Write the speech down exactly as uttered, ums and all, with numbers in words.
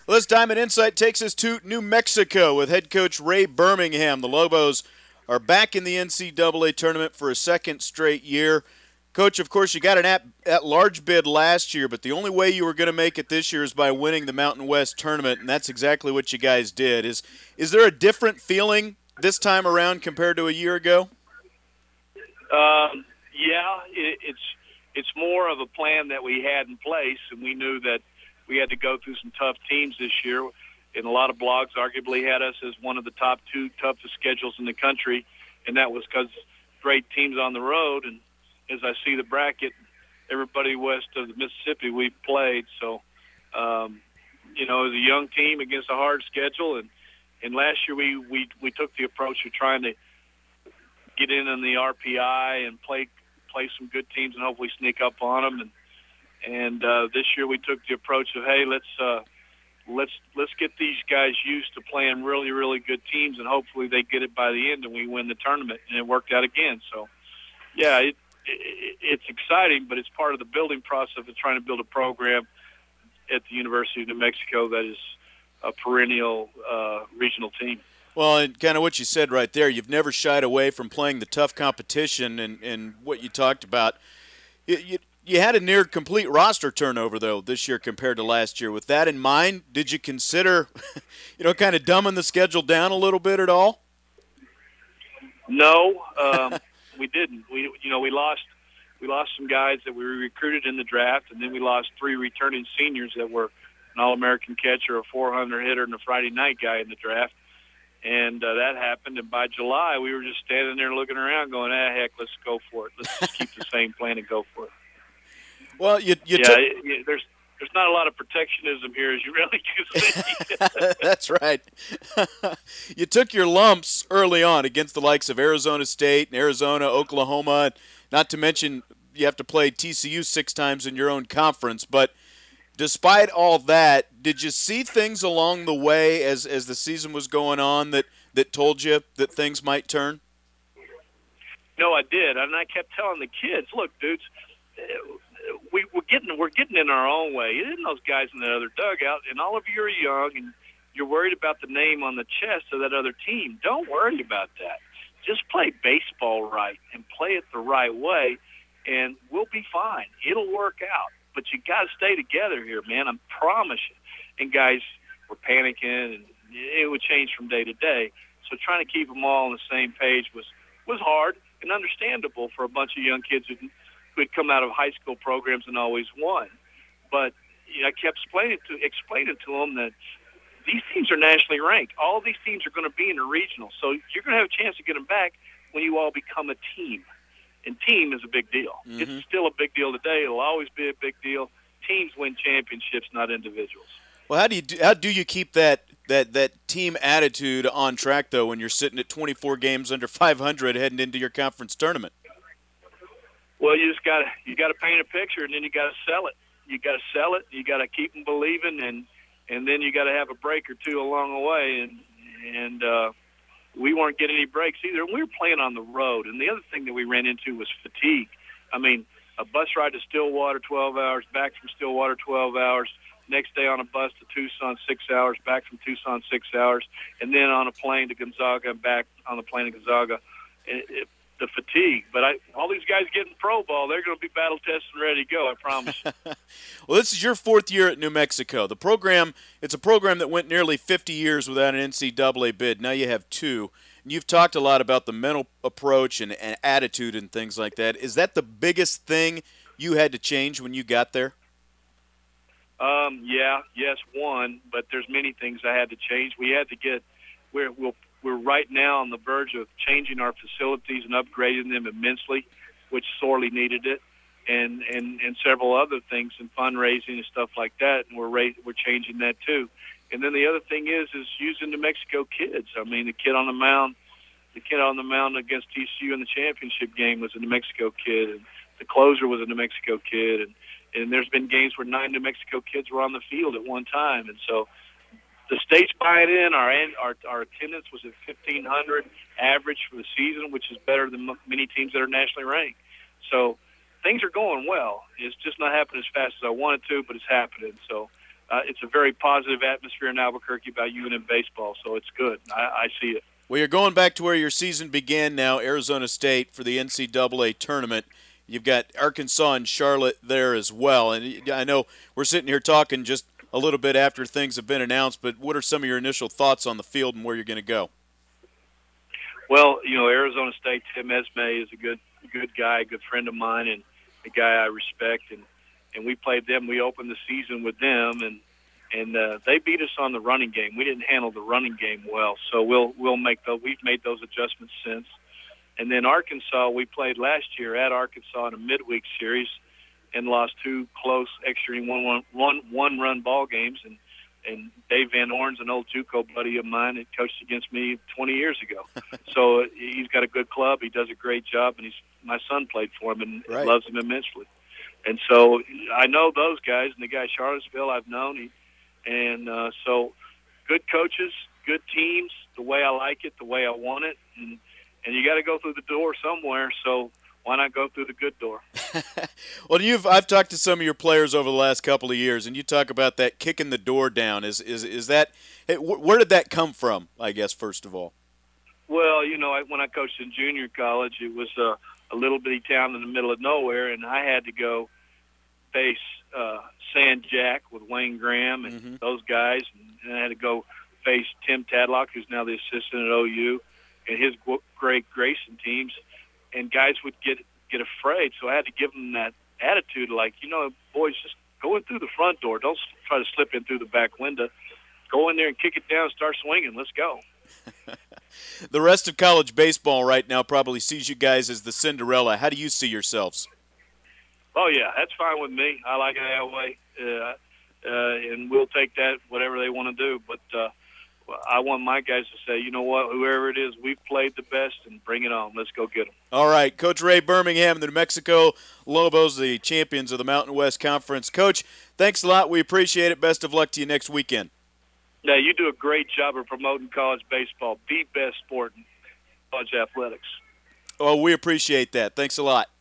Well, this Diamond Insight takes us to New Mexico with head coach Ray Birmingham. The Lobos are back in the N C double A tournament for a second straight year. Coach, of course, you got an at, at-large bid last year, but the only way you were going to make it this year is by winning the Mountain West tournament, and that's exactly what you guys did. Is is there a different feeling this time around compared to a year ago? Um, yeah, it, it's it's more of a plan that we had in place, and we knew that we had to go through some tough teams this year, and a lot of blogs arguably had us as one of the top two toughest schedules in the country, and that was because great teams on the road. And as I see the bracket, everybody west of the Mississippi we played. So, um, you know, as a young team against a hard schedule, and, and last year we, we, we took the approach of trying to get in on the R P I and play play some good teams and hopefully sneak up on them. And and uh, this year we took the approach of, hey, let's uh, let's let's get these guys used to playing really really good teams, and hopefully they get it by the end and we win the tournament. And it worked out again. So, yeah, it, it, it's exciting, but it's part of the building process of trying to build a program at the University of New Mexico that is a perennial uh, regional team. Well, and kind of what you said right there, you've never shied away from playing the tough competition, and, and what you talked about. You, you, you had a near complete roster turnover, though, this year compared to last year. With that in mind, did you consider, you know, kind of dumbing the schedule down a little bit at all? No, um, we didn't. We, you know, we lost we lost some guys that we recruited in the draft, and then we lost three returning seniors that were an All-American catcher, a four hundred hitter, and a Friday night guy in the draft. And uh, that happened, and by July, we were just standing there looking around going, ah, heck, let's go for it. Let's just keep the same plan and go for it. Well, you, you yeah, took... it, it, there's there's not a lot of protectionism here, as you really do see. That's right. You took your lumps early on against the likes of Arizona State and Arizona, Oklahoma, not to mention you have to play T C U six times in your own conference, but despite all that, did you see things along the way as, as the season was going on that, that told you that things might turn? No, I did, and I kept telling the kids, look, dudes, we, we're getting we're getting in our own way. You didn't those guys in that other dugout, and all of you are young, and you're worried about the name on the chest of that other team. Don't worry about that. Just play baseball right and play it the right way, and we'll be fine. It'll work out. But you got to stay together here, man. I promise you. And guys were panicking, and it would change from day to day. So trying to keep them all on the same page was, was hard and understandable for a bunch of young kids who, who had come out of high school programs and always won. But you know, I kept explaining to explaining to them that these teams are nationally ranked. All of these teams are going to be in the regional, so you're going to have a chance to get them back when you all become a team. And team is a big deal. Mm-hmm. It's still a big deal today. It'll always be a big deal. Teams win championships, not individuals. Well, how do you do, how do you keep that, that, that team attitude on track, though, when you're sitting at twenty-four games under five hundred heading into your conference tournament? Well, you just got to you got to paint a picture, and then you got to sell it. You got to sell it. You got to keep them believing, and and then you got to have a break or two along the way. And and uh, we weren't getting any breaks either. And we were playing on the road. And the other thing that we ran into was fatigue. I mean, a bus ride to Stillwater, twelve hours, back from Stillwater, twelve hours, next day on a bus to Tucson, six hours, back from Tucson, six hours, and then on a plane to Gonzaga and back on the plane to Gonzaga. It, it, the fatigue. But I, all these guys getting pro ball, they're going to be battle tested and ready to go, I promise you. Well, this is your fourth year at New Mexico. The program, it's a program that went nearly fifty years without an N C double A bid. Now you have two. And you've talked a lot about the mental approach and, and attitude and things like that. Is that the biggest thing you had to change when you got there? Um, yeah, yes, one, but there's many things I had to change. We had to get we're we'll, we're right now on the verge of changing our facilities and upgrading them immensely, which sorely needed it, and and, and several other things and fundraising and stuff like that, and we're ra- we're changing that too. And then the other thing is is using New Mexico kids. I mean, the kid on the mound, the kid on the mound against T C U in the championship game was a New Mexico kid, and the closer was a New Mexico kid, and and there's been games where nine New Mexico kids were on the field at one time, and so the state's buying in. Our our our attendance was at fifteen hundred average for the season, which is better than many teams that are nationally ranked. So things are going well. It's just not happening as fast as I wanted to, but it's happening. So uh, it's a very positive atmosphere in Albuquerque about U N M baseball, so it's good. I, I see it. Well, you're going back to where your season began now, Arizona State, for the N C double A tournament. You've got Arkansas and Charlotte there as well. And I know we're sitting here talking just a little bit after things have been announced, but what are some of your initial thoughts on the field and where you're going to go? Well, you know, Arizona State, Tim Esme is a good good guy, a good friend of mine, and a guy I respect. And, and we played them. We opened the season with them, and and uh, they beat us on the running game. We didn't handle the running game well, so we'll we'll make those. We've made those adjustments since. And then Arkansas, we played last year at Arkansas in a midweek series, and lost two close extra inning one one one one run ball games. And and Dave Van Horn's an old JUCO buddy of mine that coached against me twenty years ago. So he's got a good club. He does a great job, and he's my son played for him and right. loves him immensely. And so I know those guys, and the guy Charlottesville I've known. He, and uh, so good coaches, good teams, the way I like it, the way I want it, and and you got to go through the door somewhere. So why not go through the good door? Well, you've I've talked to some of your players over the last couple of years, and you talk about that kicking the door down. Is is is that where did that come from? I guess first of all. Well, you know, I, when I coached in junior college, it was a, a little bitty town in the middle of nowhere, and I had to go face uh, Sand Jack with Wayne Graham and mm-hmm. those guys, and I had to go face Tim Tadlock, who's now the assistant at O U, and his great Grayson teams. And guys would get get afraid, so I had to give them that attitude, like, you know, boys, just go in through the front door. Don't try to slip in through the back window. Go in there and kick it down, start swinging. Let's go. The rest of college baseball right now probably sees you guys as the Cinderella. How do you see yourselves? Oh, yeah, that's fine with me. I like it that way, uh, uh, and we'll take that, whatever they want to do. But uh, I want my guys to say, you know what, whoever it is, we've played the best, and bring it on. Let's go get them. All right, Coach Ray Birmingham, the New Mexico Lobos, the champions of the Mountain West Conference. Coach, thanks a lot. We appreciate it. Best of luck to you next weekend. Yeah, you do a great job of promoting college baseball, the best sport in college athletics. Oh, we appreciate that. Thanks a lot.